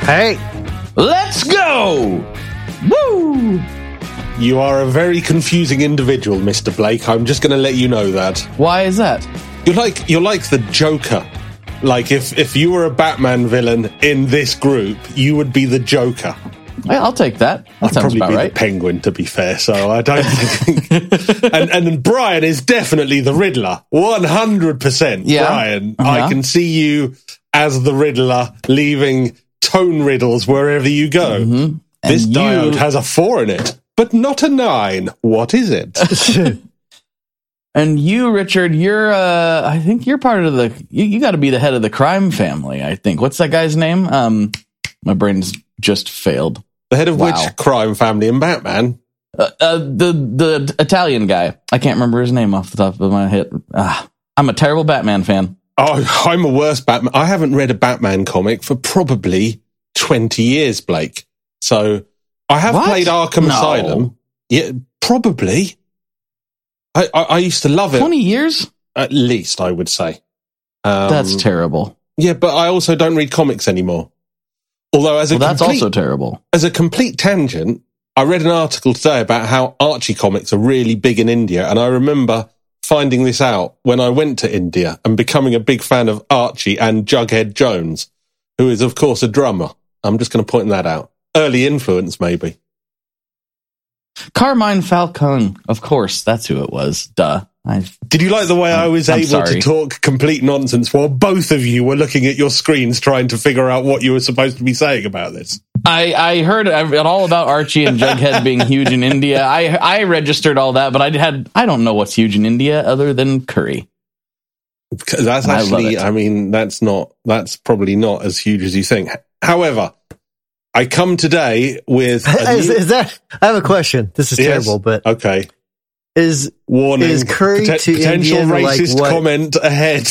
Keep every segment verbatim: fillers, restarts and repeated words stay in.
Hey, let's go! Woo! You are a very confusing individual, Mister Blake. I'm just going to let you know that. Why is that? You're like you're like the Joker. Like if if you were a Batman villain in this group, you would be the Joker. Yeah, I'll take that. That I'd sounds probably about be right. the Penguin, to be fair. So I don't think. and and Brian is definitely the Riddler, one hundred percent. Yeah. Brian, Uh-huh. I can see you as the Riddler, leaving tone riddles wherever you go. Mm-hmm. This you... diode has a four in it, but not a nine. What is it? And you, Richard, you're, uh, I think you're part of the, you, you got to be the head of the crime family, I think. What's that guy's name? Um, my brain's just failed. The head of Wow. which crime family in Batman? Uh, uh, the, the Italian guy. I can't remember his name off the top of my head. Ah, I'm a terrible Batman fan. Oh, I'm a worse Batman. I haven't read a Batman comic for probably twenty years, Blake. So I have What? played Arkham No. Asylum. Yeah, probably. I, I, I used to love it. twenty years? At least, I would say. Um, That's terrible. Yeah, but I also don't read comics anymore. Although, as a Well, that's complete, also terrible. as a complete tangent, I read an article today about how Archie comics are really big in India, and I remember finding this out when I went to India and becoming a big fan of Archie and Jughead Jones, who is, of course, a drummer. I'm just going to point that out. Early influence, maybe. Carmine Falcone, of course, that's who it was. Duh. I Did you like the way I was I'm able sorry. to talk complete nonsense while both of you were looking at your screens trying to figure out what you were supposed to be saying about this? I, I heard all about Archie and Jughead being huge in India. I I registered all that, but I had I don't know what's huge in India other than curry. That's I love actually, it. I mean, that's not, that's probably not as huge as you think. However, I come today with. A is, new, is that? I have a question. This is Yes. terrible, but okay. is Warning. Is curry Poten- to potential Indian like racist what- comment ahead.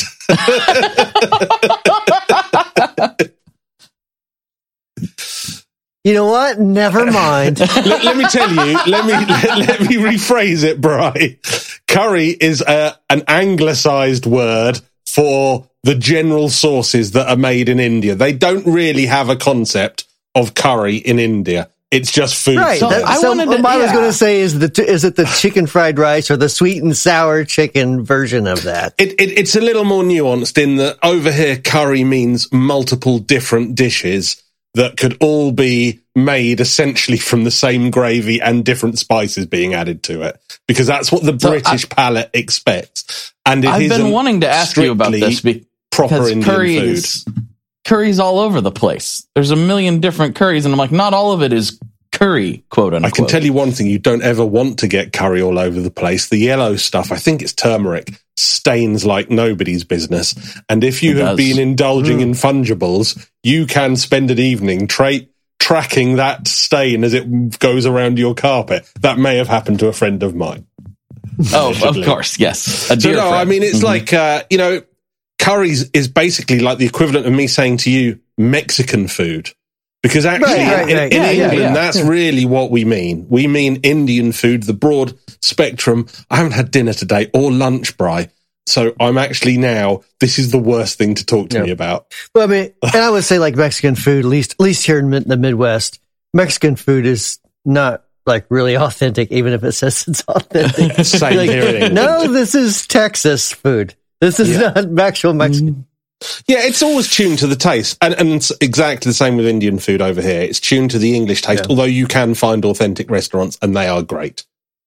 you know what? Never mind. let, let me tell you. Let me let, let me rephrase it, Bri. Curry is a, an anglicized word for the general sauces that are made in India. They don't really have a concept of curry in India. It's just food. Right. So that- I so wanted what to- I was yeah. going to say is the is it the chicken fried rice or the sweet and sour chicken version of that? It, it, it's a little more nuanced in that over here, curry means multiple different dishes that could all be made essentially from the same gravy and different spices being added to it, because that's what the So British I- palate expects. And it I've been isn't wanting to ask you about this strictly be- proper because Indian curry food. is curry's all over the place. There's a million different curries, and I'm like, not all of it is curry, quote unquote. I can tell you one thing, you don't ever want to get curry all over the place. The yellow stuff, I think it's turmeric, stains like nobody's business. And if you It have does. been indulging Mm. in fungibles, you can spend an evening tra- tracking that stain as it goes around your carpet. That may have happened to a friend of mine. Oh, of Allegedly. course, yes. A So dear no, I friend. mean, it's Mhm. like, uh, you know, curries is basically like the equivalent of me saying to you, Mexican food. Because actually, Right, right, in, right. in Yeah, yeah, England, yeah. that's really what we mean. We mean Indian food, the broad spectrum. I haven't had dinner today or lunch, Bri. So I'm actually now, this is the worst thing to talk to Yeah. me about. Well, I mean, and I would say like Mexican food, at least at least here in mid- the Midwest, Mexican food is not like really authentic, even if it says it's authentic. Same Like, here in England. no, this is Texas food. This is Yeah. not actual Mexican. Yeah, it's always tuned to the taste. And, and it's exactly the same with Indian food over here. It's tuned to the English taste, Yeah. although you can find authentic restaurants and they are great.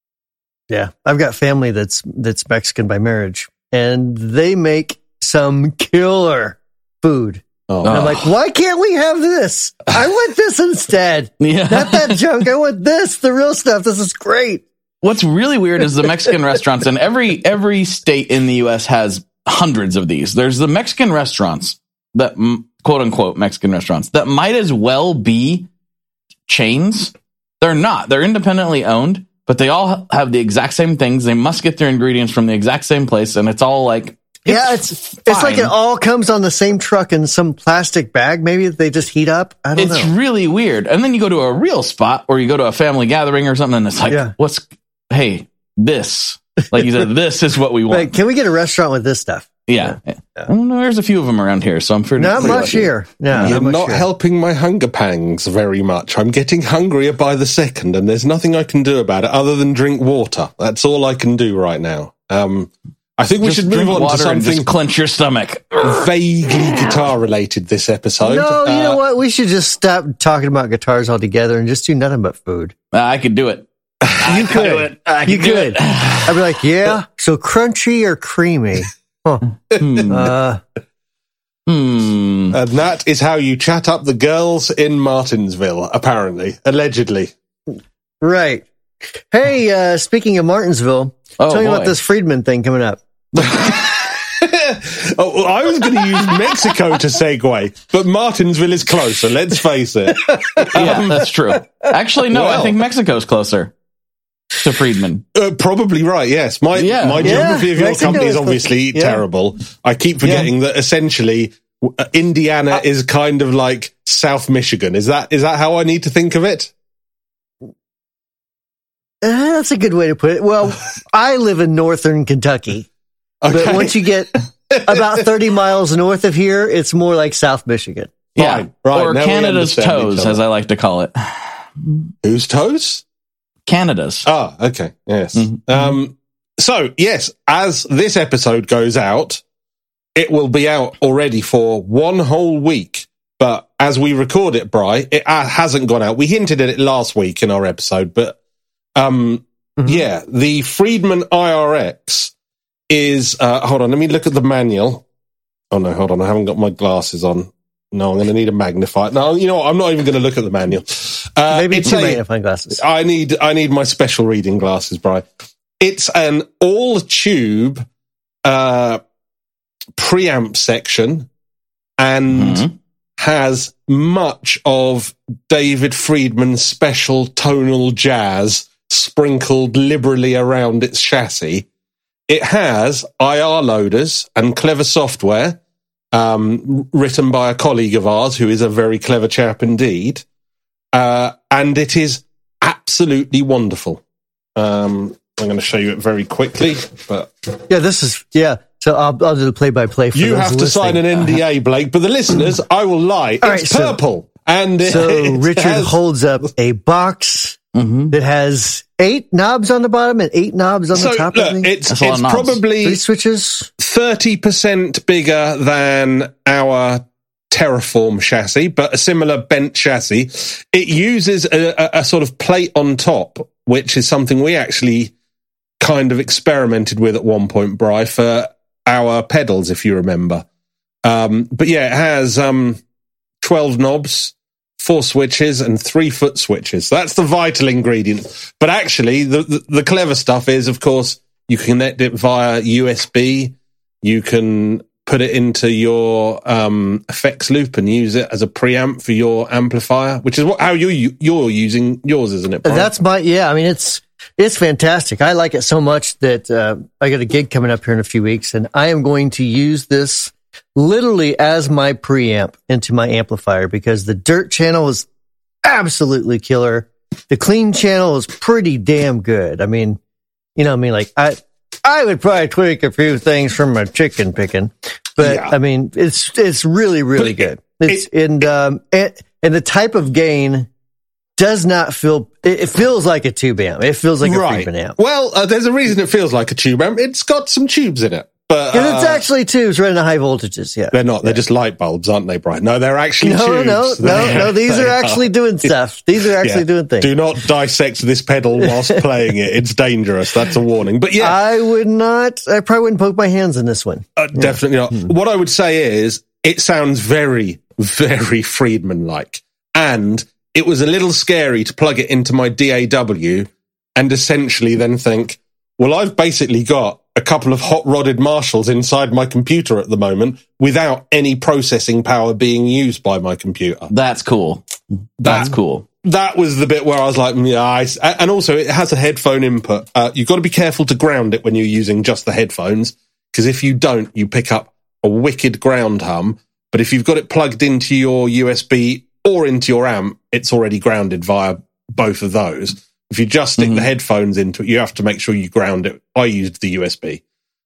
Yeah, I've got family that's that's Mexican by marriage, and they make some killer food. Oh, And I'm like, why can't we have this? I want this instead. Yeah. Not that junk. I want this, the real stuff. This is great. What's really weird is the Mexican restaurants, and every every state in the U S has hundreds of these. There's the Mexican restaurants that mm, quote unquote Mexican restaurants that might as well be chains. They're not. They're independently owned, but they all have the exact same things. They must get their ingredients from the exact same place, and it's all like Yeah, it's it's like fine. it all comes on the same truck in some plastic bag. Maybe that they just heat up. I don't It's know. really weird. And then you go to a real spot or you go to a family gathering or something, and it's like, Yeah. what's, hey, this, like you said, this is what we want. Like, can we get a restaurant with this stuff? Yeah. yeah. yeah. Well, there's a few of them around here, so I'm pretty Not pretty much lucky. here. No, You're not, not here. helping my hunger pangs very much. I'm getting hungrier by the second, and there's nothing I can do about it other than drink water. That's all I can do right now. Um, I think we Just should move drink on water to and something just clench your stomach. vaguely guitar-related this episode. No, you Uh, know what? We should just stop talking about guitars altogether and just do nothing but food. Uh, I could do it. I You could do could. it. I You could do could. it. I'd be like, yeah. So crunchy or creamy? Huh. Hmm. Uh, Hmm. And that is how you chat up the girls in Martinsville, apparently, allegedly. right. Hey, uh, speaking of Martinsville, Oh, tell me boy. about this Friedman thing coming up. Oh, well, I was going to use Mexico to segue, but Martinsville is closer, let's face it. Yeah, that's true. Actually, no, Well. I think Mexico's closer to Friedman. Uh, probably right, yes. My Yeah. my Yeah, geography of your Mexico company is is obviously yeah. terrible. I keep forgetting that essentially uh, Indiana is kind of like South Michigan. Is that is that how I need to think of it? Uh, that's a good way to put it. Well, I live in northern Kentucky, but Okay. once you get about thirty miles north of here, it's more like South Michigan. Yeah, Fine. Right, or now we Canada's understand each toes, other. as I like to call it. Whose toes? Canada's. Ah, okay. Yes. Mhm. Um, so, yes, as this episode goes out, it will be out already for one whole week. But as we record it, Bri, it uh, hasn't gone out. We hinted at it last week in our episode, but um, Mhm. yeah, the Friedman I R X is, uh, hold on, let me look at the manual. Oh no, hold on, I haven't got my glasses on. No, I'm going to need a magnifier. No, you know what? I'm not even going to look at the manual. Uh, Maybe it's two a- magnifying glasses. I need I need my special reading glasses, Bri. It's an all tube uh, preamp section and Mhm. has much of David Friedman's special tonal jazz sprinkled liberally around its chassis. It has I R loaders and clever software um, written by a colleague of ours who is a very clever chap indeed. Uh, and it is absolutely wonderful. Um, I'm going to show you it very quickly, but Yeah, this is, yeah. So I'll, I'll do the play by play for you those have to listening. sign an N D A, Blake. But the listeners, I will lie. All It's right, so- purple. and it, So it Richard has- holds up a box Mhm. that has eight knobs on the bottom and eight knobs on So the top. look, I think. it's, That's a lot it's of knobs. probably Three switches. thirty percent bigger than our Terraform chassis, but a similar bent chassis. It uses a, a, a sort of plate on top, which is something we actually kind of experimented with at one point, Bri, for our pedals, if you remember. Um, but yeah, it has um, twelve knobs, four switches, and three foot switches. So that's the vital ingredient. But actually, the, the, the clever stuff is, of course, you can connect it via U S B. You can put it into your um, effects loop and use it as a preamp for your amplifier, which is what how you you're using yours, isn't it, Brian? That's my, yeah, I mean, it's, it's fantastic. I like it so much that uh, I got a gig coming up here in a few weeks, and I am going to use this literally as my preamp into my amplifier because the dirt channel is absolutely killer. The clean channel is pretty damn good. I mean, you know, I mean, like I, I would probably tweak a few things from my chicken picking, but Yeah. I mean, it's it's really really But good. It's and um and, and the type of gain does not feel. It, it feels like a tube amp. It feels like a Friedman amp. Well, uh, there's a reason it feels like a tube amp. It's got some tubes in it, but And it's uh, actually tubes running at high voltages. Yeah. they're not. They're just light bulbs, aren't they, Brian? No, they're actually No, tubes. no, no, They- no. These they are actually doing stuff. These are actually Yeah. doing things. Do not dissect this pedal whilst playing it. It's dangerous. That's a warning. But yeah, I would not. I probably wouldn't poke my hands in this one. uh, definitely not. Hmm. What I would say is it sounds very, very Friedman-like. And it was a little scary to plug it into my D A W and essentially then think, well, I've basically got a couple of hot-rodded Marshalls inside my computer at the moment without any processing power being used by my computer. That's cool. That's cool. That was the bit where I was like, yeah, I, and also it has a headphone input. Uh, you've got to be careful to ground it when you're using just the headphones, because if you don't, you pick up a wicked ground hum. But if you've got it plugged into your U S B or into your amp, it's already grounded via both of those. If you just stick Mhm. the headphones into it, you have to make sure you ground it. I used the U S B.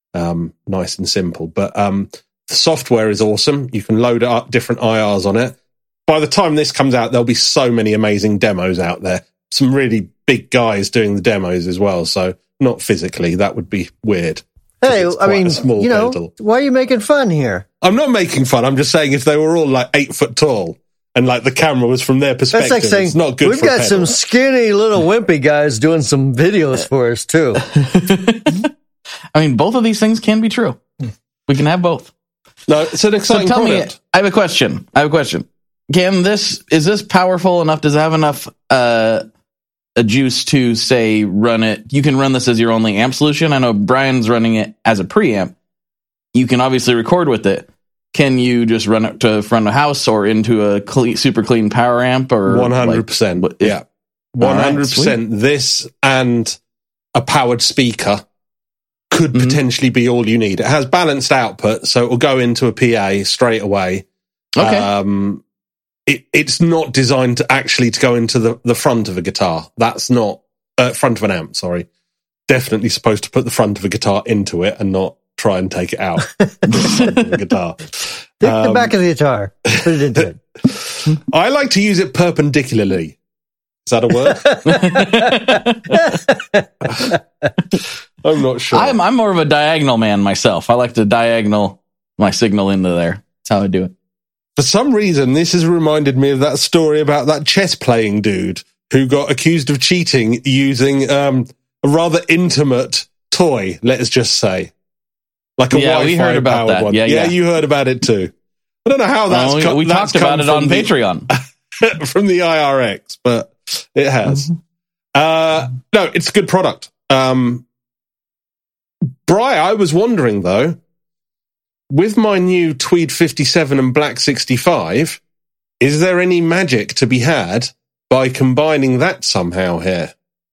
Um, nice and simple. But um, the software is awesome. You can load up different I Rs on it. By the time this comes out, there'll be so many amazing demos out there. Some really big guys doing the demos as well. So not physically, that would be weird. Hey, I mean, you know, pedal. Why are you making fun here? I'm not making fun. I'm just saying if they were all like eight foot tall and like the camera was from their perspective, that's like saying, it's not good we've for got some skinny little wimpy guys doing some videos for us too. I mean, both of these things can be true. We can have both. No, it's an exciting so tell product. me, I have a question. I have a question. Can this, is this powerful enough? Does it have enough uh, a juice to say run it? You can run this as your only amp solution. I know Brian's running it as a preamp. You can obviously record with it. Can you just run it to front of house or into a clean, super clean power amp? Or one hundred percent. Like, if, yeah. one hundred percent. Right, this and a powered speaker could mm-hmm. potentially be all you need. It has balanced output, so it will go into a P A straight away. Okay. Um, it, it's not designed to actually to go into the, the front of a guitar. That's not uh, front of an amp. Sorry, definitely supposed to put the front of a guitar into it and not try and take it out. the guitar. Take um, the back of the guitar. Put it into it. I like to use it perpendicularly. Is that a word? I'm not sure. I'm, I'm more of a diagonal man myself. I like to diagonal my signal into there. That's how I do it. For some reason, this has reminded me of that story about that chess playing dude who got accused of cheating using um, a rather intimate toy, let's just say. Like a yeah, Wi-Fi we heard about that. one. Yeah, yeah, yeah, you heard about it too. I don't know how that's oh, we, come, we that's talked about it on the, Patreon. From the I R X, but it has. Mm-hmm. Uh, no, it's a good product. Um, Bri, I was wondering though, with my new Tweed fifty-seven and Black sixty-five, is there any magic to be had by combining that somehow here?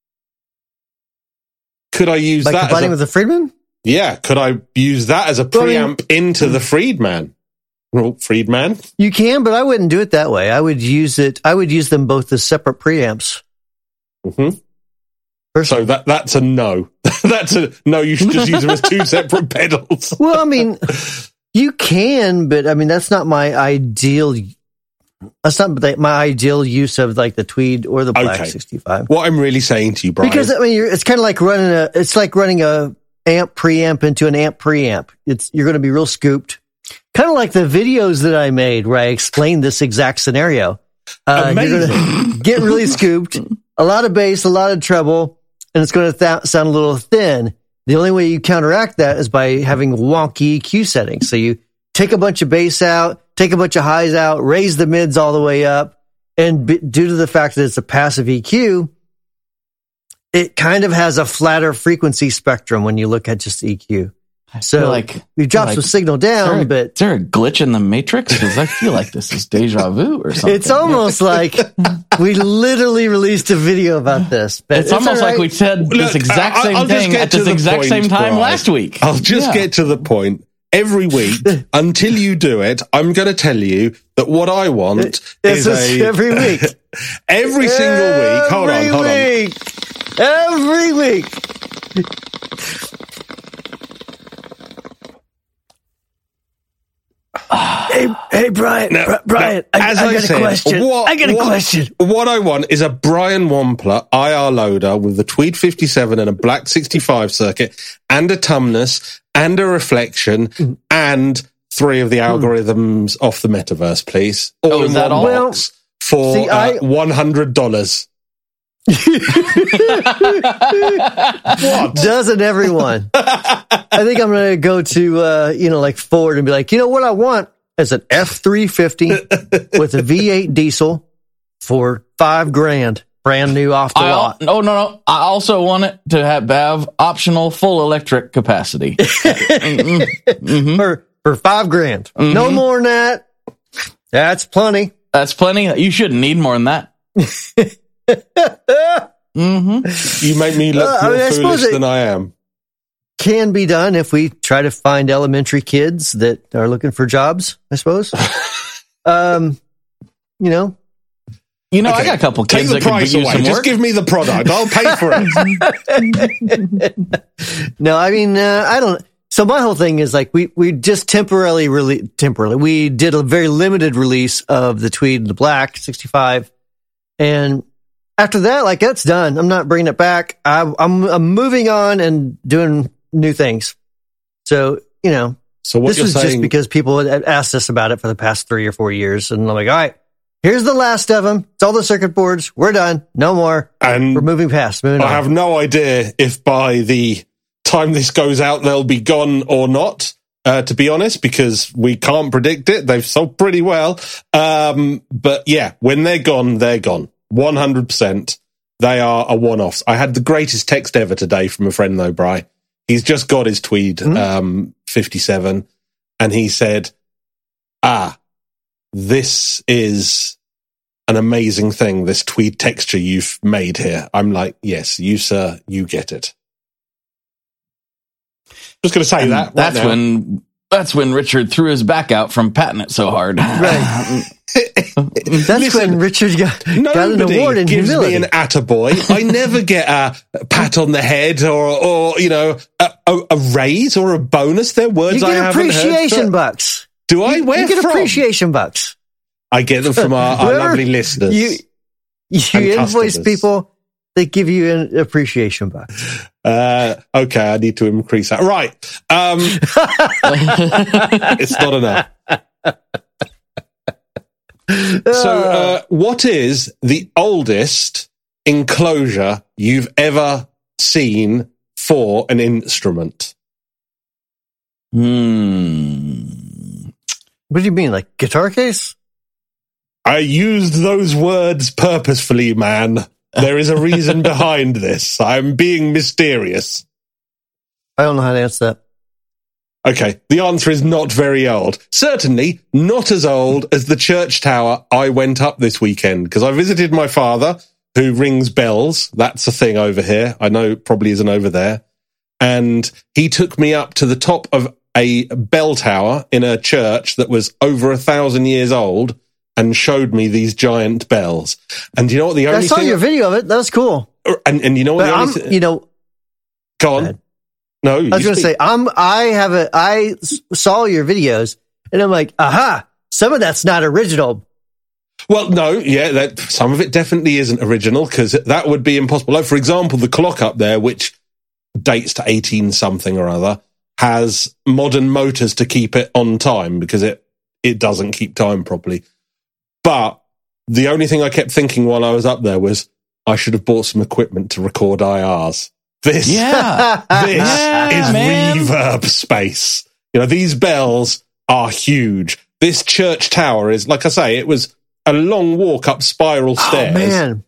Could I use by that combining as a, with the Friedman? Yeah, could I use that as a preamp well, I mean, into the Friedman? Well, Friedman? You can, but I wouldn't do it that way. I would use it. I would use them both as separate preamps. Mm-hmm. So that that's a no. That's a no. You should just use them as two separate pedals. Well, I mean, you can, but I mean that's not my ideal. That's not my ideal use of like the Tweed or the Black okay. sixty-five. What I'm really saying to you, Brian, because I mean, you're, it's kind of like running a. It's like running a amp preamp into an amp preamp. It's you're going to be real scooped. Kind of like the videos that I made where I explained this exact scenario. Uh, Amazing. You're going to get really scooped, a lot of bass, a lot of treble, and it's going to th- sound a little thin. The only way you counteract that is by having wonky E Q settings. So you take a bunch of bass out, take a bunch of highs out, raise the mids all the way up, and b- due to the fact that it's a passive E Q, it kind of has a flatter frequency spectrum when you look at just E Q. So like we dropped like, some signal down, is a, but is there a glitch in the Matrix? Because I feel like this is deja vu or something. It's almost like we literally released a video about this. But it's, it's almost right. like we said this Look, exact same I'll thing at this exact point, same time Brian. last week. I'll just yeah. get to the point. Every week, until you do it, I'm going to tell you that what I want it's is a... Every week. every single every week. Hold on, hold week. on. Every week. Hey, hey, Brian, now, Brian, now, I, as I, I got said, a question. What, I got a what, question. What I want is a Brian Wampler I R loader with the Tweed fifty-seven and a Black sixty-five circuit and a Tumnus and a reflection mm. and three of the algorithms mm. off the metaverse, please. All oh, in is that one all? box for See, uh, I, one hundred dollars. What? Doesn't everyone? I think I'm going to go to, uh, you know, like Ford and be like, you know what I want is an F three fifty with a V eight diesel for five grand, brand new off the I, lot. No, no, no. I also want it to have, have optional full electric capacity. mm-hmm. Mm-hmm. For, for five grand. Mm-hmm. No more than that. That's plenty. That's plenty. You shouldn't need more than that. mm-hmm. You make me look uh, more I mean, foolish I than I am. Can be done if we try to find elementary kids that are looking for jobs, I suppose. um, you know, you know, okay. I got a couple kids Take the that price could use away. some Just work. give me the product. I'll pay for it. No, I mean, uh, I don't. so my whole thing is like, we, we just temporarily, really temporarily, we did a very limited release of the Tweed, the black sixty-five. And after that, like, that's done. I'm not bringing it back. I, I'm, I'm moving on and doing new things. So, you know, So what this you're was saying, just because people had asked us about it for the past three or four years. And I'm like, all right, here's the last of them. It's all the circuit boards. We're done. No more. and We're moving past. Moving I on. have no idea if by the time this goes out they'll be gone or not. Uh, to be honest, because we can't predict it. They've sold pretty well. Um, but yeah, when they're gone, they're gone. one hundred percent. They are a one-offs. I had the greatest text ever today from a friend though, Bri. He's just got his Tweed Mm-hmm. um, fifty-seven, and he said, ah, this is an amazing thing, this Tweed texture you've made here. I'm like, yes, you, sir, you get it. Just going to say And that. right that's now. when that's when Richard threw his back out from patting it so hard. Right. That's Listen, when Richard got, got an Nobody award in gives humility. me an attaboy. I never get a pat on the head or, or you know, a, a, a raise or a bonus. They're words you I get haven't heard. appreciation For, bucks. do I? You, Where you get from? appreciation bucks. I get them from our, our Whoever lovely listeners. You, you And invoice customers. people, they give you an appreciation bucks. Uh, okay, I need to increase that. Right. Um, it's not enough. So, uh, what is the oldest enclosure you've ever seen for an instrument? Hmm. What do you mean, like guitar case? I used those words purposefully, man. There is a reason behind this. I'm being mysterious. I don't know how to answer that. Okay, the answer is not very old. Certainly not as old as the church tower I went up this weekend, because I visited my father, who rings bells. That's a thing over here. I know it probably isn't over there. And he took me up to the top of a bell tower in a church that was over a thousand years old and showed me these giant bells. And you know what the only I saw thing... your video of it. That was cool. And, and you know what But the only I'm, thing... you know, Go on. ahead. No, I was going to say, I'm, I have a, I s- saw your videos and I'm like, aha, some of that's not original. Well, no, yeah, that some of it definitely isn't original, because that would be impossible. Like, for example, the clock up there, which dates to eighteen something or other, has modern motors to keep it on time, because it, it doesn't keep time properly. But the only thing I kept thinking while I was up there was, I should have bought some equipment to record I Rs. This, Yeah. this Yeah, is man. reverb space. You know, these bells are huge. This church tower is, like I say, it was a long walk up spiral Oh stairs. man.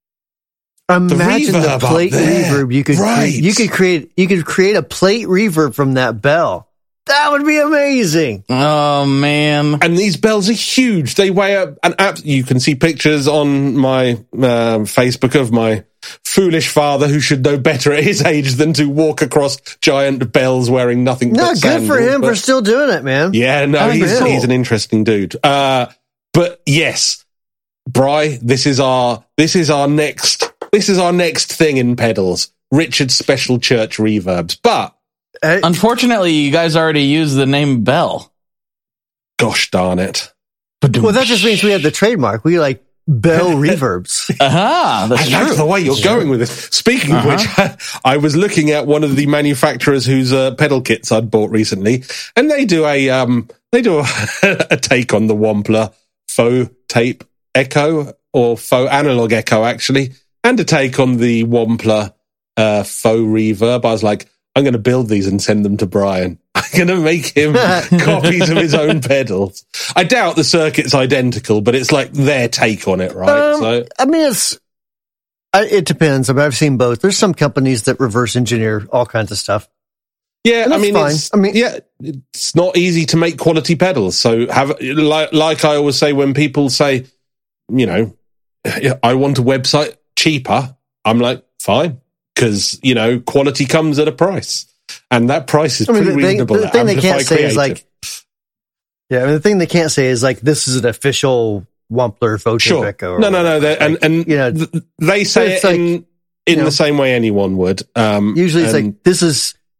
Imagine the, reverb up plate there. reverb you could Right. create. You could create, you could create a plate reverb from that bell. That would be amazing. Oh man. And these bells are huge. They weigh a, an app. You can see pictures on my um, Facebook of my foolish father, who should know better at his age than to walk across giant bells wearing nothing No, but good sandals. for him But- for still doing it, man. Yeah, no, That's he's, cool. he's an interesting dude. Uh, but yes, Bri, this is our this is our next this is our next thing in pedals. Richard's special church reverbs. But Uh, Unfortunately, you guys already used the name Bell. gosh darn it. well, that just means we have the trademark. We like bell reverbs. Aha, that's I like true. the way you're going with this. Speaking of Uh-huh. which, I was looking at one of the manufacturers whose uh, pedal kits I'd bought recently, and they do a um, they do a, a take on the Wampler faux tape echo, or faux analog echo actually, and a take on the Wampler uh, faux reverb. I was like, I'm going to build these and send them to Brian. I'm going to make him copies of his own pedals. I doubt the circuit's identical, but it's like their take on it, right? Um, so. I mean, it's I, it depends. I mean, I've seen both. There's some companies that reverse engineer all kinds of stuff. Yeah, And I that's mean, fine. it's, I mean- yeah, it's not easy to make quality pedals. So have like, like I always say when people say, you know, I want a website cheaper, I'm like, fine, because you know, quality comes at a price, and that price is I mean, pretty the thing, reasonable. the at thing they can't Amplify say is Creative. like, yeah, I mean, the thing they can't say is like, this is an official Wampler photo sure, echo. or no, no, no, whatever. they- and Like, and you know, th- they say it's it like, in in know, the same way anyone would. Um, usually it's and- like, this is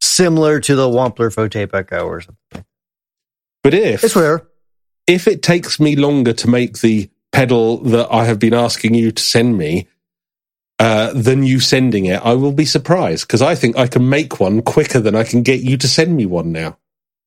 similar to the Wampler Forte Echo or something. But if It's whatever. if it takes me longer to make the pedal that I have been asking you to send me uh, than you sending it, I will be surprised, because I think I can make one quicker than I can get you to send me one now.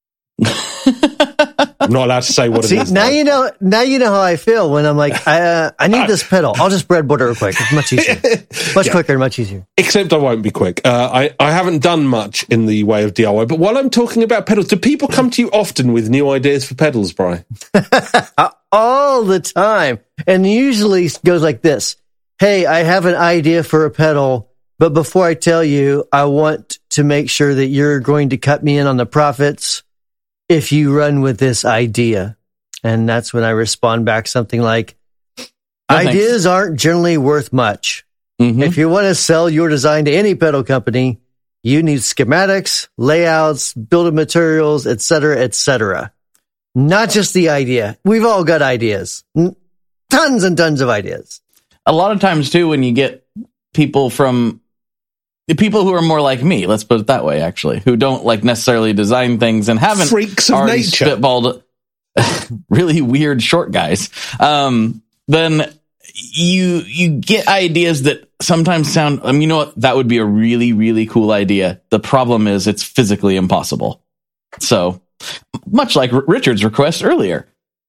I'm not allowed to say what See, it is. now though. you know. Now you know how I feel when I'm like, I, uh, I need this pedal. I'll just breadboard it real quick. It's much easier, much Yeah. quicker, and much easier. Except I won't be quick. Uh, I, I haven't done much in the way of D I Y, but while I'm talking about pedals, do people come to you often with new ideas for pedals, Bri? All the time, and usually it goes like this: hey, I have an idea for a pedal, but before I tell you, I want to make sure that you're going to cut me in on the profits if you run with this idea. And that's when I respond back something like, No, thanks. ideas aren't generally worth much. Mhm. If you want to sell your design to any pedal company, you need schematics, layouts, building materials, et cetera, et cetera. Not just the idea. We've all got ideas. N- Tons and tons of ideas. A lot of times too, when you get people from the people who are more like me, let's put it that way, actually, who don't like necessarily design things and haven't Freaks of already nature. spitballed really weird short guys, um, then you you get ideas that sometimes sound, I mean, you know what, that would be a really, really cool idea. The problem is it's physically impossible. So, much like R- Richard's request earlier.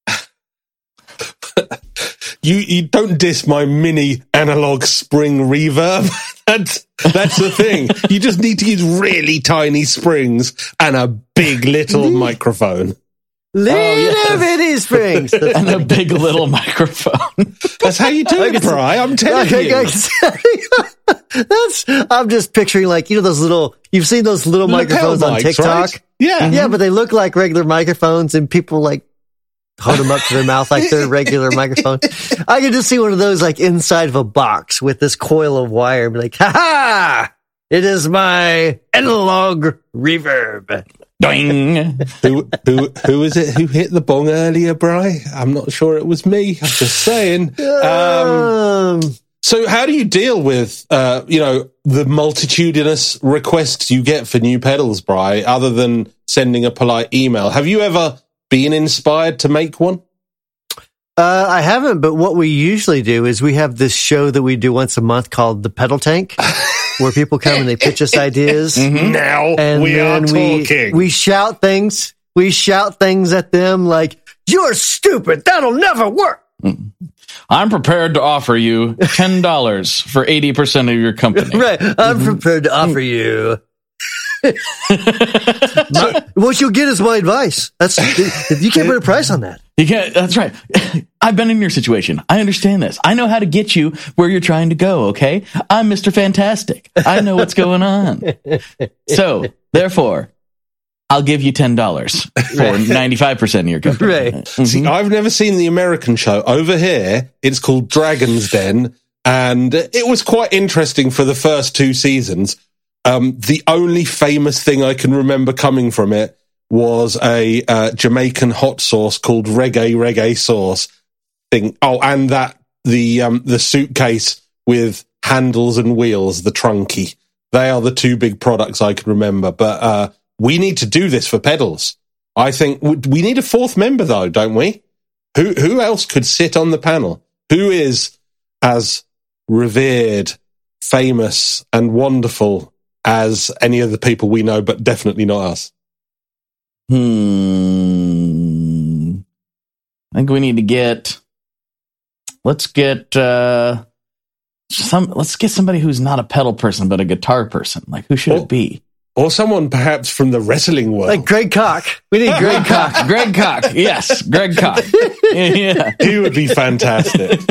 You you don't diss my mini analog spring reverb. that's that's the thing. You just need to use really tiny springs and a big little microphone. Little yes. bitty springs. That's And a big little microphone. That's how you do it, Bri. I'm telling you. That's, I'm just picturing like, you know, those little, you've seen those little Lapel microphones on mics, TikTok? right? Yeah. Yeah, but they look like regular microphones and people like hold them up to their mouth like they're regular microphone. I could just see one of those like inside of a box with this coil of wire and be like, ha ha! It is my analog reverb. Doing. who who who is it who hit the bong earlier, Bri? I'm not sure it was me. I'm just saying. Um, Um, so how do you deal with uh, you know, the multitudinous requests you get for new pedals, Bri, other than sending a polite email? Have you ever been inspired to make one? uh, I haven't, but what we usually do is we have this show that we do once a month called the Pedal Tank, where people come and they pitch us ideas. Now And we are then we, talking. we shout things. We shout things at them like, you're stupid. That'll never work. I'm prepared to offer you ten dollars for eighty percent of your company. Right. I'm prepared to offer you. My- what you'll get is my advice. That's you can't put a price on that. You can't, that's right. I've been in your situation. I understand this. I know how to get you where you're trying to go, okay? I'm Mister Fantastic. I know what's going on. So, therefore, I'll give you ten dollars for ninety-five percent of your company. Right. Mhm. See, I've never seen the American show. Over here, it's called Dragon's Den, and it was quite interesting for the first two seasons. Um, the only famous thing I can remember coming from it was a uh, Jamaican hot sauce called Reggae Reggae Sauce thing. Oh, and that the um, the suitcase with handles and wheels, the trunky. They are the two big products I can remember. But uh, we need to do this for pedals. I think we need a fourth member, though, don't we? Who who else could sit on the panel? Who is as revered, famous, and wonderful as any of the people we know, but definitely not us? Hmm. I think we need to get, let's get, uh, some, let's get somebody who's not a pedal person, but a guitar person. Like, who should Oh. it be? Or someone perhaps from the wrestling world. Like Greg Koch. We need Greg Koch. Koch. Greg Koch. Yes, Greg Koch. Yeah. He would be fantastic.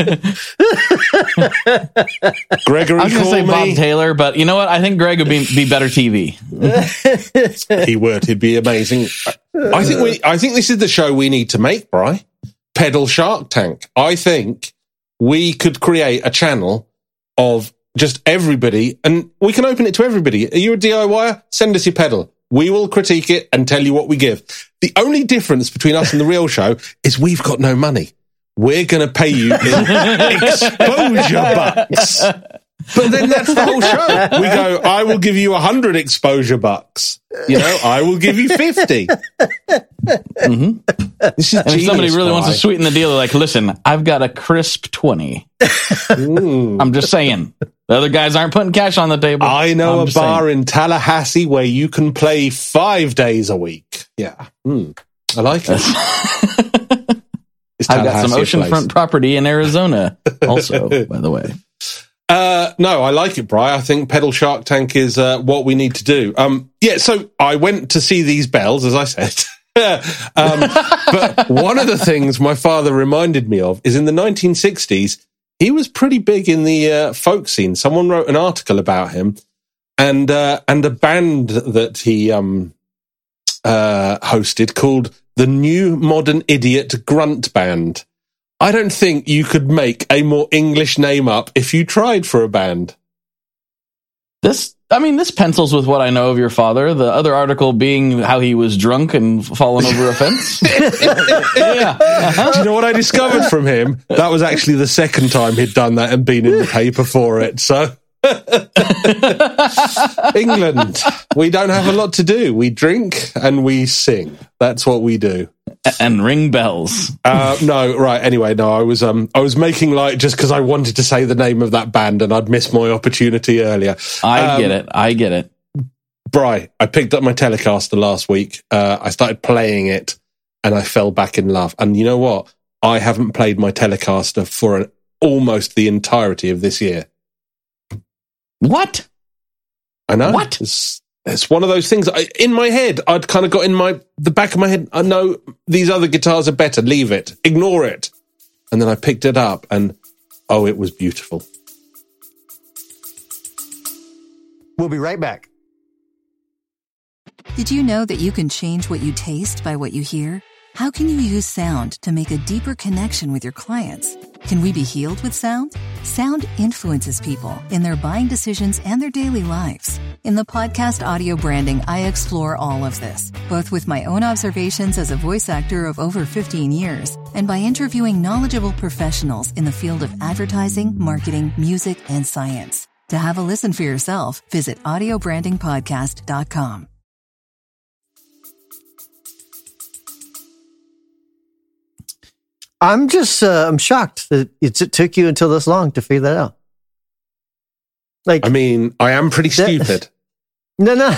Gregory, I was going to call say Bob me. Taylor, but you know what? I think Greg would be, be better T V. He would. He'd be amazing. I think we. I think this is the show we need to make, Bri. Pedal Shark Tank. I think we could create a channel of just everybody, and we can open it to everybody. Are you a D I Y-er? Send us your pedal. We will critique it and tell you what we give. The only difference between us and the real show is we've got no money. We're going to pay you in exposure bucks. But then that's the whole show. We go, I will give you a hundred exposure bucks. You know, I will give you fifty. Mm-hmm. This is and if somebody really wants to sweeten the deal, they're like, listen, I've got a crisp twenty. I'm just saying. The other guys aren't putting cash on the table. I know I'm a bar saying. in Tallahassee where you can play five days a week. Yeah. Mm. I like it. I've got some oceanfront property in Arizona also, by the way. Uh, no, I like it, Bri. I think Pedal Shark Tank is uh, what we need to do. Um, yeah, so I went to see these bells, as I said. um, but one of the things my father reminded me of is in the nineteen sixties, he was pretty big in the uh, folk scene. Someone wrote an article about him, and uh, and a band that he um, uh, hosted called the New Modern Idiot Grunt Band. I don't think you could make a more English name up if you tried for a band. This, I mean, this pencils with what I know of your father. The other article being how he was drunk and fallen over a fence. Yeah. Uh-huh. Do you know what I discovered from him? That was actually the second time he'd done that and been in the paper for it. So, England, we don't have a lot to do. We drink and we sing. That's what we do. And ring bells. Uh, no, right. Anyway, no, I was um, I was making light just because I wanted to say the name of that band and I'd missed my opportunity earlier. I um, get it. I get it. Bri, I picked up my Telecaster last week. Uh, I started playing it and I fell back in love. And you know what? I haven't played my Telecaster for an, almost the entirety of this year. What? I know. What? It's, it's one of those things. I, in my head, I'd kind of got in my the back of my head, I know these other guitars are better. Leave it. Ignore it. And then I picked it up and, oh, it was beautiful. We'll be right back. Did you know that you can change what you taste by what you hear? How can you use sound to make a deeper connection with your clients? Can we be healed with sound? Sound influences people in their buying decisions and their daily lives. In the podcast Audio Branding, I explore all of this, both with my own observations as a voice actor of over fifteen years and by interviewing knowledgeable professionals in the field of advertising, marketing, music, and science. To have a listen for yourself, visit audio branding podcast dot com. I'm just, uh, I'm shocked that it, it took you until this long to figure that out. Like, I mean, I am pretty that, stupid. No, no.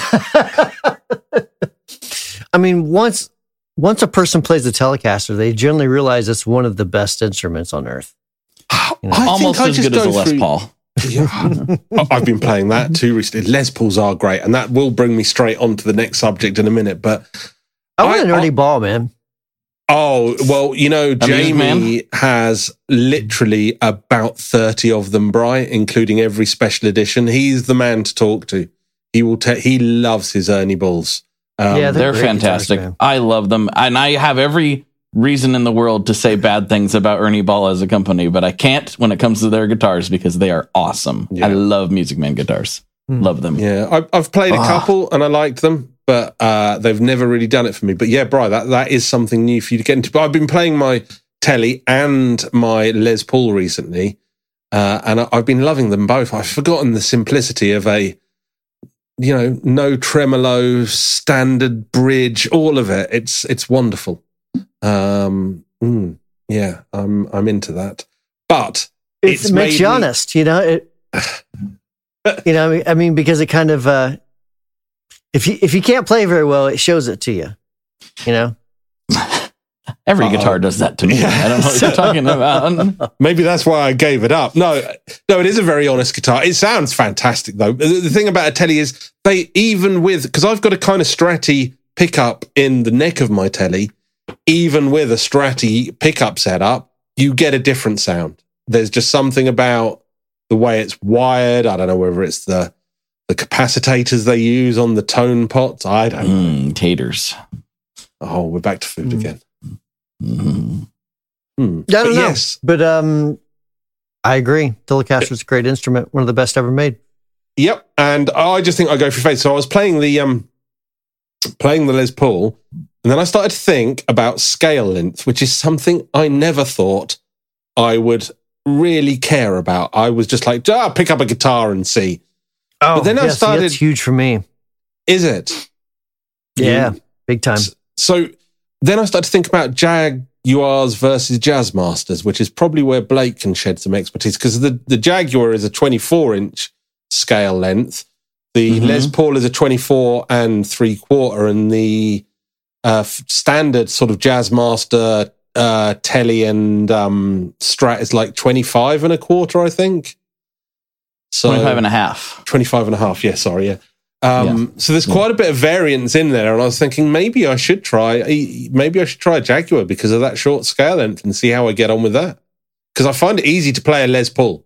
I mean, once, once a person plays the Telecaster, they generally realize it's one of the best instruments on earth. You know? Almost as good as a Les Paul. Yeah. I've been playing that too recently. Les Pauls are great, and that will bring me straight on to the next subject in a minute. But I want an I, Ernie Ball, man. Oh, well, you know, Jamie man. has literally about thirty of them, Bri, including every special edition. He's the man to talk to. He will. Te- he loves his Ernie Balls. Um, yeah, they're, they're fantastic. Guitars, I love them. And I have every reason in the world to say bad things about Ernie Ball as a company, but I can't when it comes to their guitars because they are awesome. Yeah. I love Music Man guitars. Mm. Love them. Yeah, I, I've played a oh. couple and I liked them. But uh, they've never really done it for me. But yeah, Bri, that, that is something new for you to get into. But I've been playing my Telly and my Les Paul recently, uh, and I, I've been loving them both. I've forgotten the simplicity of a, you know, no tremolo, standard bridge, all of it. It's it's wonderful. Um, mm, yeah, I'm I'm into that. But it's, it makes you me- honest, you know. It, you know, I mean, I mean, because it kind of. Uh, If you if you can't play very well, it shows it to you. You know? Every Uh-oh. guitar does that to me. I don't know what you're talking about. Maybe that's why I gave it up. No, no, it is a very honest guitar. It sounds fantastic, though. The, the thing about a Telly is they, even with, because I've got a kind of Stratty pickup in the neck of my Telly, even with a Stratty pickup setup, you get a different sound. There's just something about the way it's wired. I don't know whether it's the The capacitors they use on the tone pots, I don't mm, know. Taters. Oh, we're back to food mm. again. Mm-hmm. Hmm. I don't but know. Yes. But um, I agree. Telecaster's a great instrument, one of the best ever made. Yep, and I just think I go for faith. So I was playing the um, playing the Les Paul, and then I started to think about scale length, which is something I never thought I would really care about. I was just like, ah, pick up a guitar and see. Oh, but then yeah, I started. See, that's huge for me. Is it? Yeah, big time. So then I started to think about Jaguars versus Jazzmasters, which is probably where Blake can shed some expertise, because the, the Jaguar is a twenty-four inch scale length. The mm-hmm. Les Paul is a twenty-four and three quarter, and the uh, standard sort of Jazzmaster uh, Telly and um, Strat is like twenty-five and a quarter, I think. So twenty-five and a half. twenty-five and a half, yeah, sorry, yeah. Um, yeah. So there's quite a bit of variance in there, and I was thinking maybe I should try, maybe I should try a Jaguar because of that short scale length and see how I get on with that. Because I find it easy to play a Les Paul.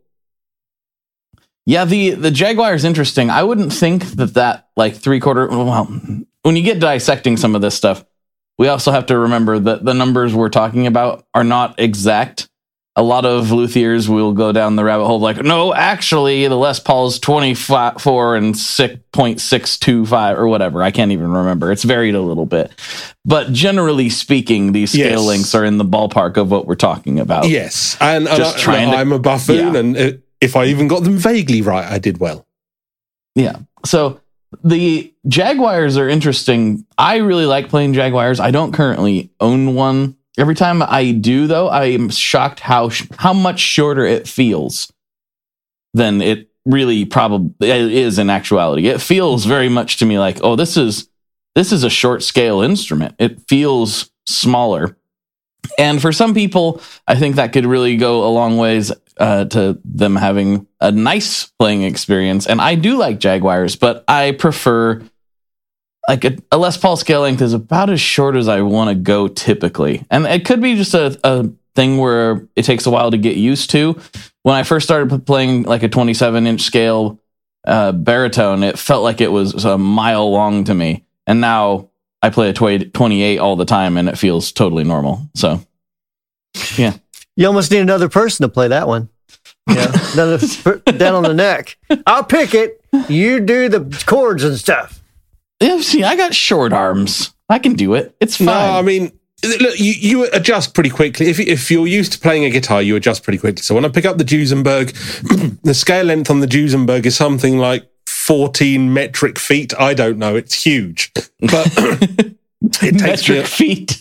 Yeah, the, the Jaguar is interesting. I wouldn't think that that like three quarter, well, when you get dissecting some of this stuff, we also have to remember that the numbers we're talking about are not exact. A lot of luthiers will go down the rabbit hole like, no, actually, the Les Paul's twenty-four and six point six two five or whatever. I can't even remember. It's varied a little bit. But generally speaking, these scale yes. lengths are in the ballpark of what we're talking about. Yes. And, and Just I, trying to, I'm a buffoon, yeah. and it, if I even got them vaguely right, I did well. Yeah. So the Jaguars are interesting. I really like playing Jaguars. I don't currently own one. Every time I do, though, I am shocked how sh- how much shorter it feels than it really probably is in actuality. It feels very much to me like, oh, this is this is a short scale instrument. It feels smaller. And for some people, I think that could really go a long ways uh, to them having a nice playing experience. And I do like Jaguars, but I prefer... Like a, a Les Paul scale length is about as short as I want to go typically. And it could be just a, a thing where it takes a while to get used to. When I first started playing like a twenty-seven inch scale uh, baritone, it felt like it was a mile long to me. And now I play a twenty-eight all the time and it feels totally normal. So, yeah. You almost need another person to play that one. Yeah, down on the neck. I'll pick it. You do the chords and stuff. Yeah, see, I got short arms. I can do it. It's fine. No, I mean, look, you, you adjust pretty quickly. If if you're used to playing a guitar, you adjust pretty quickly. So when I pick up the Duesenberg, the scale length on the Duesenberg is something like fourteen metric feet. I don't know. It's huge. But it takes metric me a, feet.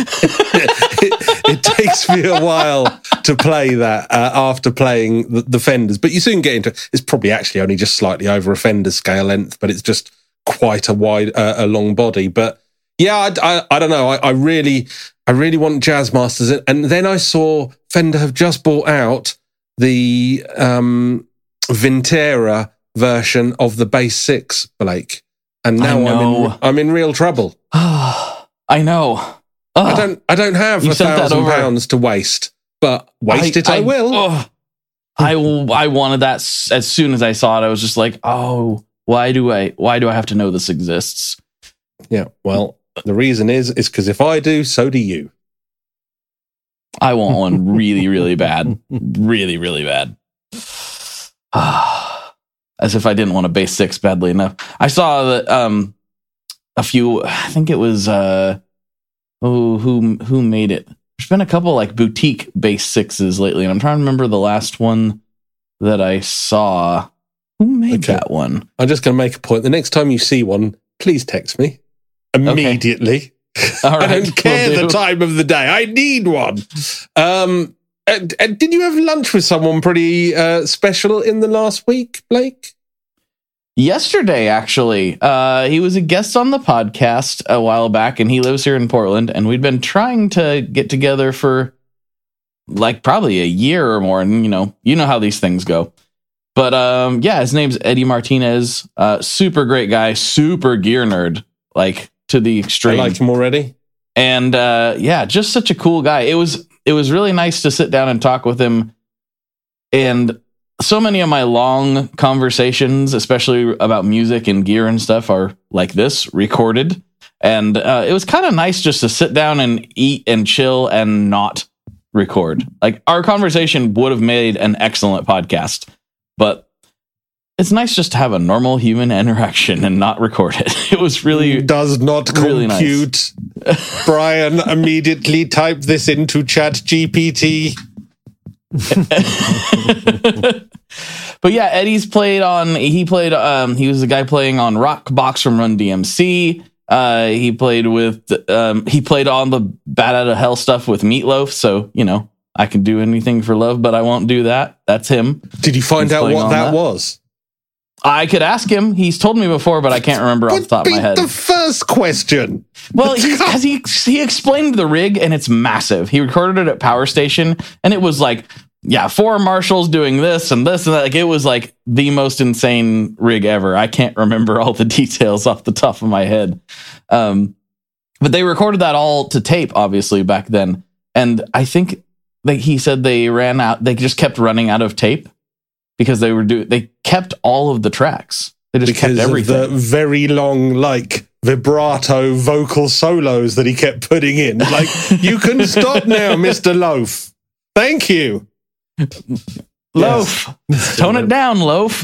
it, it takes me a while to play that uh, after playing the, the Fenders. But you soon get into it. It's probably actually only just slightly over a Fender scale length, but it's just quite a wide, uh, a long body. But yeah, I, I, I don't know. I, I really, I really want Jazzmasters. And then I saw Fender have just bought out the um, Vintera version of the Bass Six, Blake. And now I'm in, I'm in real trouble. I know. Oh, I don't, I don't have a thousand pounds to waste, but waste I, it I, I will. Oh, I, I wanted that as soon as I saw it. I was just like, oh, Why do I? Why do I have to know this exists? Yeah, well, the reason is is because if I do, so do you. I want one really, really bad, really, really bad. As if I didn't want a Bass Six badly enough. I saw that um, a few. I think it was uh, oh, who who made it? There's been a couple like boutique Bass Sixes lately, and I'm trying to remember the last one that I saw. Who made okay. that one? I'm just going to make a point. The next time you see one, please text me immediately. Okay. All right, I don't care do. the time of the day. I need one. Um, and, and did you have lunch with someone pretty uh, special in the last week, Blake? Yesterday, actually. Uh, he was a guest on the podcast a while back, and he lives here in Portland. And we'd been trying to get together for like probably a year or more. And, you know, you know how these things go. But um, yeah, his name's Eddie Martinez. Uh, super great guy, super gear nerd, like to the extreme. I like him already. And uh, yeah, just such a cool guy. It was it was really nice to sit down and talk with him. And so many of my long conversations, especially about music and gear and stuff, are like this, recorded. And uh, it was kind of nice just to sit down and eat and chill and not record. Like our conversation would have made an excellent podcast. But it's nice just to have a normal human interaction and not record it. It was really does not really compute. Nice. Brian, immediately type this into Chat G P T. But yeah, Eddie's played on, he played, um, he was the guy playing on Rock Box from Run D M C. Uh, he played with, um, he played on the Bat Out of Hell stuff with Meatloaf. So, you know, I can do anything for love, but I won't do that. That's him. Did you find He's out what that, that was? I could ask him. He's told me before, but I can't remember off the top of my head. The first question. Well, because he, he explained the rig, and it's massive. He recorded it at Power Station, and it was like, yeah, four marshals doing this and this and that. Like, it was like the most insane rig ever. I can't remember all the details off the top of my head. Um, but they recorded that all to tape, obviously, back then. And I think that he said they ran out, they just kept running out of tape because they were doing, they kept all of the tracks. They just because kept everything. Of the very long, like, vibrato vocal solos that he kept putting in. Like, you can stop now, Mister Loaf. Thank you. Loaf, yes. Tone it down, Loaf.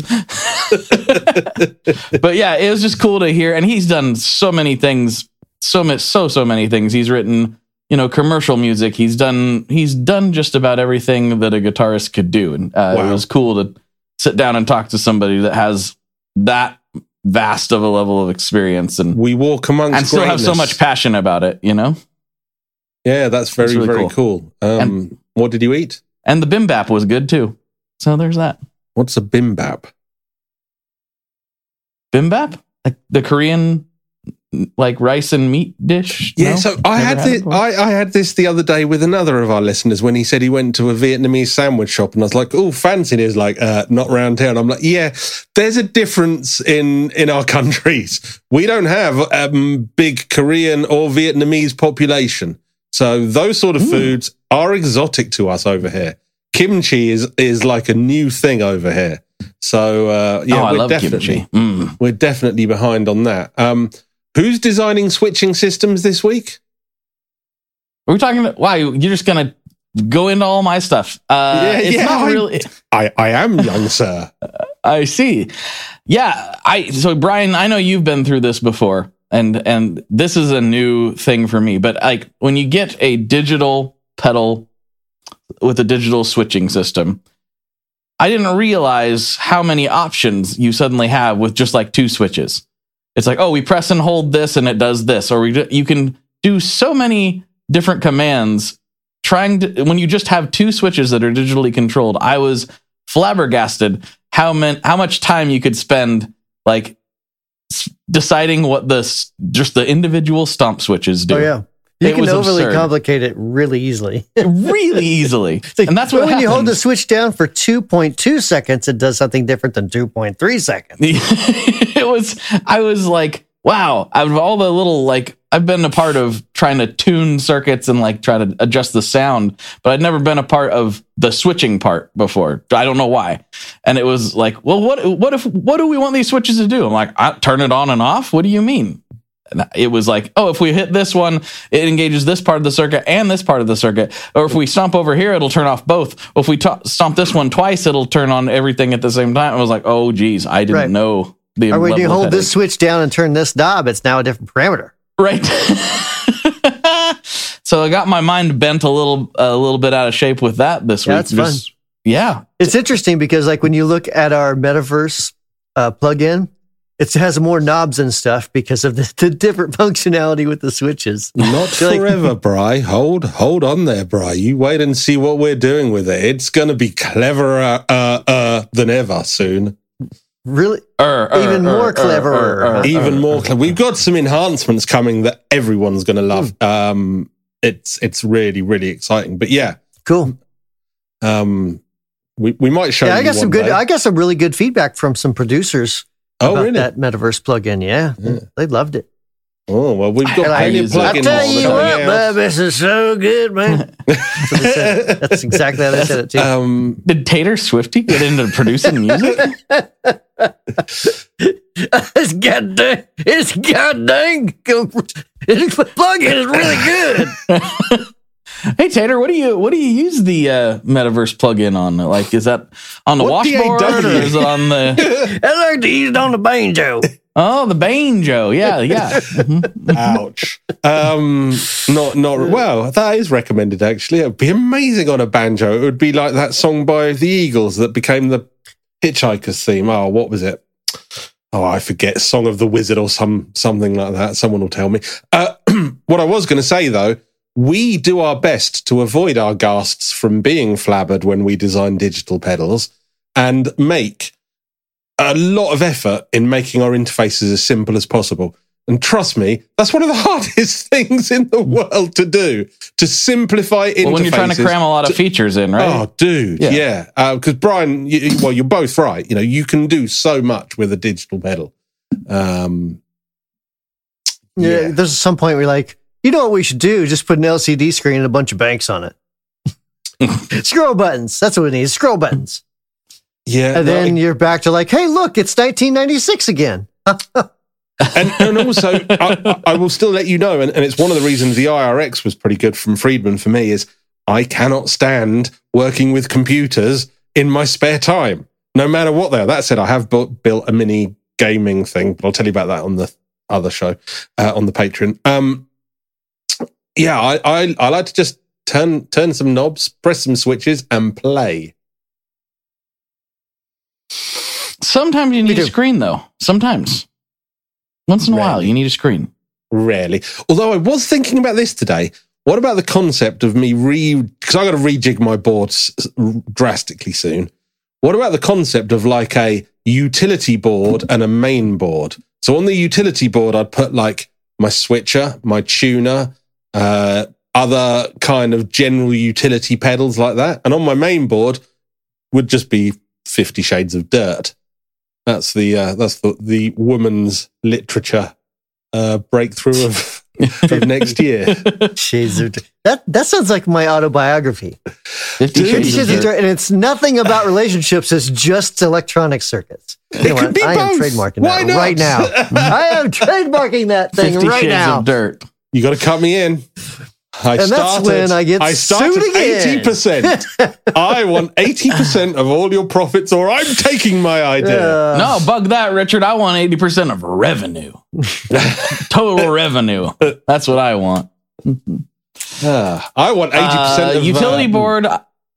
But yeah, it was just cool to hear. And he's done so many things, so much, so, so many things. He's written, you know, commercial music. He's done, he's done just about everything that a guitarist could do. And uh, wow. It was cool to sit down and talk to somebody that has that vast of a level of experience. And we walk amongst and still greatness. Have so much passion about it, you know? Yeah, that's very, that's really very cool. cool. Um, and, what did you eat? And the bimbap was good too. So there's that. What's a bimbap? Bimbap? Like the Korean, like rice and meat dish? Yeah, no? so I had, had this, I, I had this the other day with another of our listeners when he said he went to a Vietnamese sandwich shop, and I was like, oh, fancy it is like, uh, not round town. I'm like, yeah, there's a difference in, in our countries. We don't have a um, big Korean or Vietnamese population. So those sort of mm. foods are exotic to us over here. Kimchi is is like a new thing over here. So uh, yeah, oh, I we're love definitely kimchi. Mm. we're definitely behind on that. Um, who's designing switching systems this week? Are we talking about, wow, you're just gonna go into all my stuff? Uh, yeah, it's yeah, not I, really. I I am young, sir. I see. Yeah, I so Brian, I know you've been through this before. And and this is a new thing for me, but like when you get a digital pedal with a digital switching system, I didn't realize how many options you suddenly have with just like two switches. It's like, oh, we press and hold this and it does this, or we do, you can do so many different commands trying to, when you just have two switches that are digitally controlled. I was flabbergasted how many, how much time you could spend like deciding what the just the individual stomp switches do. Oh yeah, you it can overly absurd. complicate it really easily. really easily, like, and that's what when happens. you hold the switch down for two point two seconds, it does something different than two point three seconds. It was. I was like, wow. Out of all the little like, I've been a part of trying to tune circuits and like try to adjust the sound, but I'd never been a part of the switching part before. I don't know why. And it was like, well, what, what if, what do we want these switches to do? I'm like, I turn it on and off. What do you mean? And it was like, oh, if we hit this one, it engages this part of the circuit and this part of the circuit. Or if we stomp over here, it'll turn off both. Or if we t- stomp this one twice, it'll turn on everything at the same time. I was like, oh, geez, I didn't right. know. The or when you hold this switch down and turn this knob, it's now a different parameter. Right. So I got my mind bent a little, a little bit out of shape with that this yeah, week. That's fun. Just, yeah, it's interesting because like when you look at our Metaverse uh, plugin, it has more knobs and stuff because of the, the different functionality with the switches. Not forever, like, Bri. Hold, hold on there, Bri. You wait and see what we're doing with it. It's going to be cleverer uh, uh, than ever soon. Really? Er, er, even er, more er, cleverer. Er, er, er, even er, more er, clever. We've got some enhancements coming that everyone's going to love. Mm. Um, it's it's really, really exciting. But yeah. Cool. Um, we, we might show yeah, you I got some day. good, I got some really good feedback from some producers oh, about really? that Metaverse plugin. Yeah, yeah. They loved it. Oh, well, we've got I plenty of plugins. I tell you what, man, this is so good, man. That's, what they said. That's exactly how they said it, too. Um, Did Tater Swifty get into producing music? It's goddamn, it's goddamn, plugin is really good. Hey Tater, what do you what do you use the uh, Metaverse plugin on? Like, is that on the what washboard or is it on the? I like to use it on the banjo. Oh, the banjo. Yeah, yeah. Ouch. Um, not, not, well, that is recommended, actually. It would be amazing on a banjo. It would be like that song by the Eagles that became the Hitchhiker's theme. Oh, what was it? Oh, I forget. Song of the Wizard or some something like that. Someone will tell me. Uh, what I was going to say, though, we do our best to avoid our ghasts from being flabbered when we design digital pedals and make a lot of effort in making our interfaces as simple as possible. And trust me, that's one of the hardest things in the world to do, to simplify interfaces. Well, when you're trying to cram a lot of to, features in, right? Oh, dude, yeah. Because yeah. uh, Brian, you, well, you're both right. You know, you can do so much with a digital pedal. Um, yeah, yeah, there's some point where you're like, you know what we should do? Just put an L C D screen and a bunch of banks on it. Scroll buttons. That's what it needs. Scroll buttons. Yeah. And then no, you're back to like, hey, look, it's nineteen ninety-six again. and, and also, I, I will still let you know, and, and it's one of the reasons the I R X was pretty good from Friedman for me, is I cannot stand working with computers in my spare time, no matter what they are. That said, I have built, built a mini gaming thing, but I'll tell you about that on the other show, uh, on the Patreon. Um, yeah, I, I, I like to just turn turn some knobs, press some switches, and play. Sometimes you need a screen, though. Sometimes. Once in a Rarely. while, you need a screen. Rarely. Although I was thinking about this today. What about the concept of me re... Because I've got to rejig my boards drastically soon. What about the concept of like a utility board and a main board? So on the utility board, I'd put like my switcher, my tuner, uh, other kind of general utility pedals like that. And on my main board would just be Fifty Shades of Dirt. That's the uh, that's the, the woman's literature uh, breakthrough of, of next year. Shades of Dirt. That that sounds like my autobiography. Fifty Dude, Shades, Shades of of Dirt, and it's nothing about relationships. It's just electronic circuits. You know what? Be I both. am trademarking Why that not? right now. I am trademarking that thing Fifty right Shades now. of Dirt. You got to cut me in. I And that's started, when I get I started sued again. eighty percent. I want eighty percent of all your profits, or I'm taking my idea. Uh, No, bug that, Richard. I want eighty percent of revenue. Total revenue. That's what I want. Uh, I want eighty percent Uh, of... utility uh, board.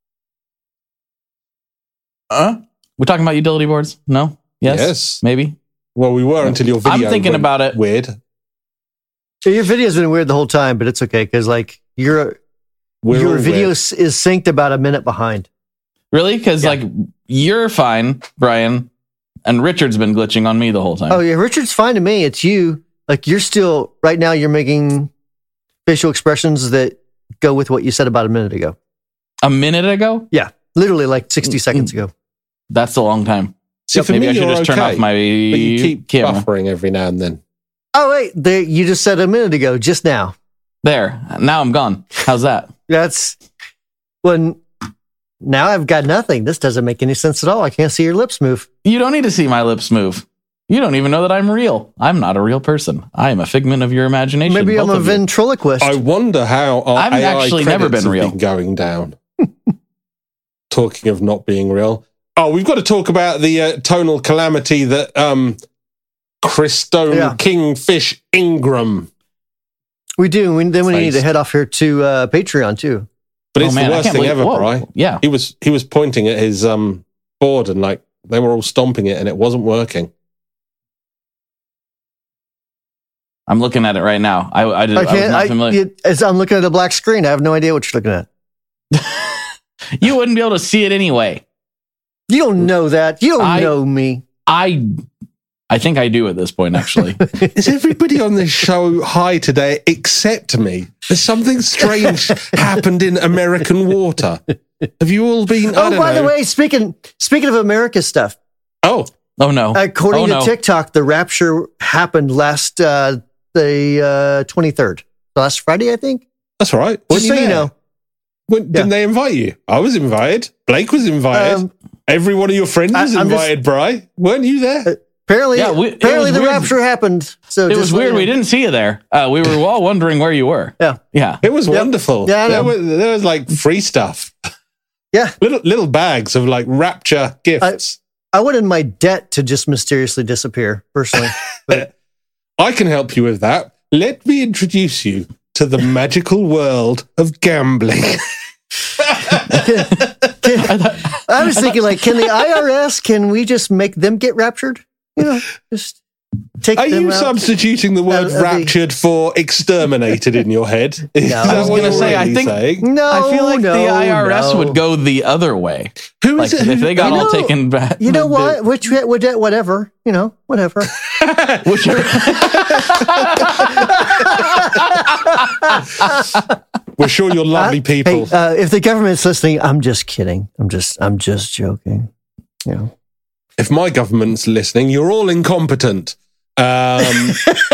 Uh, we're talking about utility boards? No? Yes? Yes. Maybe? Well, we were until your video I'm thinking went about it. weird. your video's been weird the whole time, but it's okay because like your We're your all video weird. s- is synced about a minute behind. Really? Because Yeah. like you're fine, Brian, and Richard's been glitching on me the whole time. Oh yeah, Richard's fine to me. It's you. Like you're still right now. You're making facial expressions that go with what you said about a minute ago. A minute ago? Yeah, literally like sixty seconds ago. That's a long time. See, for Maybe me, I should you're just turn okay, off my but you keep camera. buffering every now and then. Oh wait, there, you just said a minute ago, just now. There. Now I'm gone. How's that? That's when. Now I've got nothing. This doesn't make any sense at all. I can't see your lips move. You don't need to see my lips move. You don't even know that I'm real. I'm not a real person. I am a figment of your imagination. Maybe I'm both a of you. ventriloquist. I wonder how our I've A I actually never credits been have real. been going down. Talking of not being real. Oh, we've got to talk about the uh, tonal calamity that um, Christone Yeah. Kingfish Ingram. we do. We, then we need to Face. head off here to uh, Patreon too. But Oh, it's man, the I worst can't thing believe- ever, whoa. Bri. Yeah. He was he was pointing at his um, board and like they were all stomping it and it wasn't working. I'm looking at it right now. I, I, did, I I, was can't. not I, familiar. it, as I'm looking at a black screen, I have no idea what you're looking at. You wouldn't be able to see it anyway. You don't know that. You don't I- know me. I I think I do at this point, actually. Is everybody on this show high today except me? There's something strange happened in American water. Have you all been? I Oh, don't by know. the way, speaking speaking of America stuff, Oh, Oh, no. according oh, to no. TikTok, the rapture happened last uh, the uh, twenty-third, last Friday, I think. that's all right. Just so you know. When, didn't they invite you? I was invited. Blake was invited. Um, Every one of your friends I- was I'm just- invited, Bri. Weren't you there? Apparently, Yeah, we- it apparently was the weird. rapture happened. So It just was let you weird. know. We didn't see you there. Uh, we were all wondering where you were. Yeah, Yeah. It was Yep. wonderful. Yeah, I there, know. was, there was like free stuff. yeah. Little little bags of like rapture gifts. I wanted my debt to just mysteriously disappear, personally. But I can help you with that. Let me introduce you to the magical world of gambling. I was thinking, like, can the I R S, can we just make them get raptured? You know, just take Are them you out. substituting the word Out of the- raptured for exterminated in your head? Is No. that I was what gonna you're say, I really think- saying? No, I feel like no, the I R S no. would go the other way. Who Like is it? if they got You all know- taken back. You know the- what? Which, which, whatever. You know, whatever. Which are, We're sure you're lovely people. Hey, uh, if the government's listening, I'm just kidding. I'm just, I'm just joking. You know. If my government's listening, you're all incompetent. Um,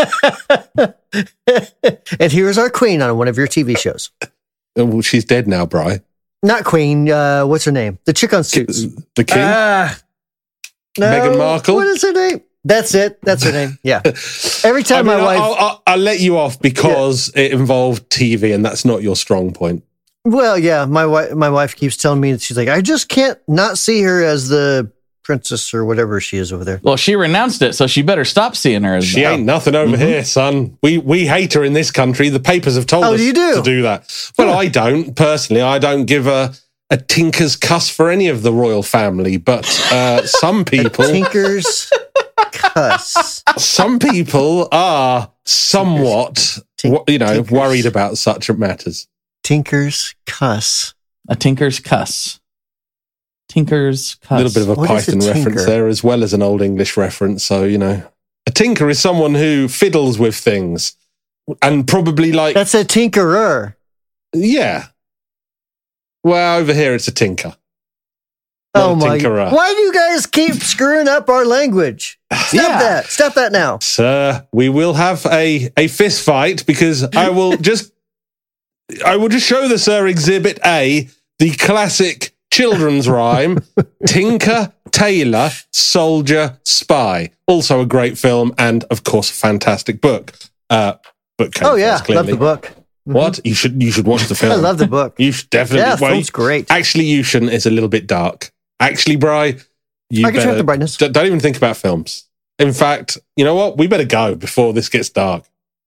And here's our queen on one of your T V shows. well, she's dead now, Bri. Not queen. Uh, what's her name? The chick on Suits. The king? Ah. No, Meghan Markle? What is her name? That's it. That's her name. Yeah. Every I time mean, my wife. I'll, I'll, I'll let you off because it involved T V and that's not your strong point. Well, yeah, my wife. My wife keeps telling me that she's like, I just can't not see her as the princess or whatever she is over there. well, she renounced it, so she better stop seeing her as She that. ain't nothing over here, son. We we hate her in this country. The papers have told Oh, us you do? to do that. Well, I don't personally. I don't give a a tinker's cuss for any of the royal family, but uh, some people, Tinker's cuss. some people are somewhat, Tink- you know, tinkers. worried about such matters. Tinker's cuss. A tinker's cuss. Tinker's cuss. A little bit of a What is a Python reference tinker? there, as well as an old English reference. So you know, a tinker is someone who fiddles with things, and probably like That's a tinkerer. yeah. Well, over here it's a tinker. Not Oh a my! tinkerer. Why do you guys keep screwing up our language? Stop Yeah. that! Stop that now! Sir, we will have a, a fist fight because I will just I will just show the Sir Exhibit A, the classic children's rhyme, Tinker, Tailor, Soldier, Spy. Also a great film and of course a fantastic book. Uh book came Oh yeah, first, clearly. love the book. What? You should you should watch the film. I love the book. You should definitely Yeah, well, film's great. Actually, you shouldn't. It's a little bit dark. Actually, Bri, you I can turn up better- the brightness. d- don't even think about films. In fact, you know what? We better go before this gets dark.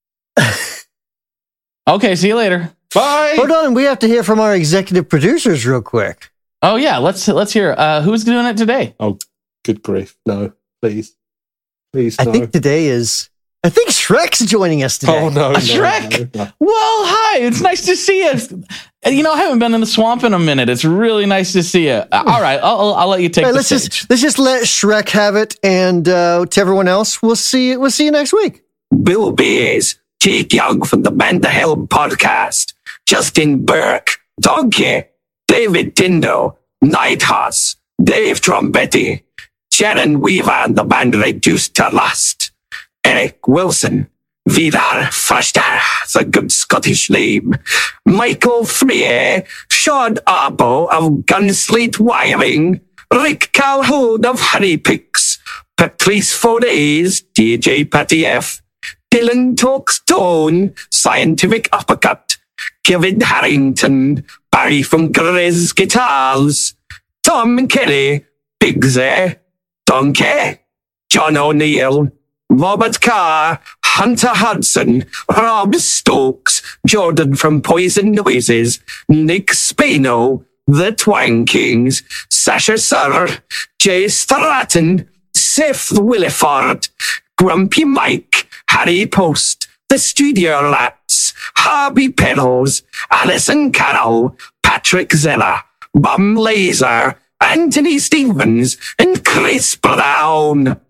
Okay, see you later. Bye. Hold on, we have to hear from our executive producers real quick. Oh yeah, let's let's hear. Uh, who's doing it today? Oh, good grief! No, please, please. I no. think today is. I think Shrek's joining us today. Oh no, no, Shrek. no, no. Well, hi. It's nice to see you. And, You know, I haven't been in the swamp in a minute. It's really nice to see you. Uh, all right, I'll, I'll, I'll let you take Hey, the let's stage. just let's just let Shrek have it, and uh, to everyone else, we'll see. We'll see you next week. Bill Bays, Jake Young from the Man the Helm podcast, Justin Burke, Donkey, David Tindo, Nighthorse, Dave Trombetti, Sharon Weaver and the band Reduced to Lust, Eric Wilson, Vidar Foster, the good Scottish name, Michael Freer, Sean Arbo of Gunslate Wiring, Rick Calhoun of Honey Picks, Patrice Fodays, D J Patty F, Dylan Talks Tone, Scientific Uppercut, Kevin Harrington, Barry from Grizz Guitars, Tom Kelly, Bigsy, Donkey, John O'Neill, Robert Carr, Hunter Hudson, Rob Stokes, Jordan from Poison Noises, Nick Spino, The Twang Kings, Sasha Sir, Jay Stratton, Seth Williford, Grumpy Mike, Harry Post, The Studio Lats, Harvey Pedals, Alison Carroll, Patrick Zeller, Bum Laser, Anthony Stevens, and Chris Brown.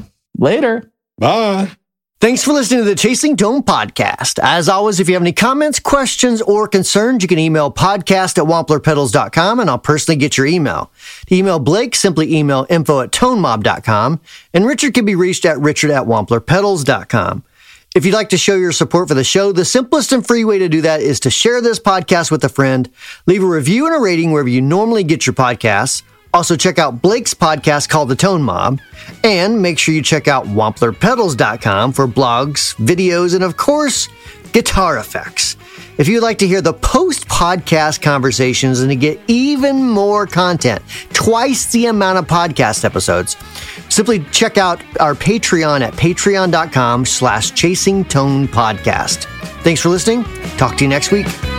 Later. Bye. Thanks for listening to the Chasing Dome podcast. As always, if you have any comments, questions, or concerns, you can email podcast at wampler pedals dot com and I'll personally get your email. To email Blake, simply email info at tone mob dot com, and Richard can be reached at richard at wampler pedals dot com. If you'd like to show your support for the show, the simplest and free way to do that is to share this podcast with a friend, leave a review and a rating wherever you normally get your podcasts. Also, check out Blake's podcast called The Tone Mob, and make sure you check out wampler pedals dot com for blogs, videos, and of course, guitar effects. If you'd like to hear the post podcast conversations and to get even more content, twice the amount of podcast episodes, simply check out our Patreon at patreon.com slash chasing tone podcast. Thanks for listening. Talk to you next week.